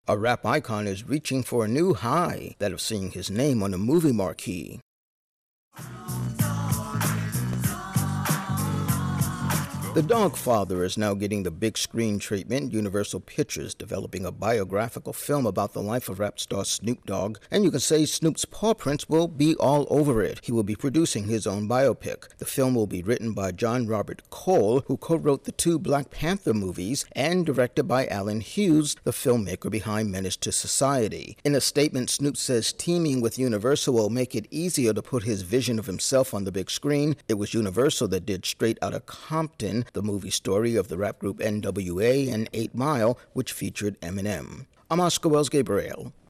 A rap icon is reaching for a new high, that of seeing his name on a movie marquee. The Dogfather is now getting the big screen treatment. Universal Pictures developing a biographical film about the life of rap star Snoop Dogg, and you can say Snoop's paw prints will be all over it. He will be producing his own biopic. The film will be written by John Robert Cole, who co-wrote the two Black Panther movies, and directed by Alan Hughes, the filmmaker behind Menace to Society. In a statement, Snoop says teaming with Universal will make it easier to put his vision of himself on the big screen. It was Universal that did Straight Outta Compton, the movie story of the rap group NWA, and 8 Mile, which featured Eminem. I'm Oscar Wells Gabriel.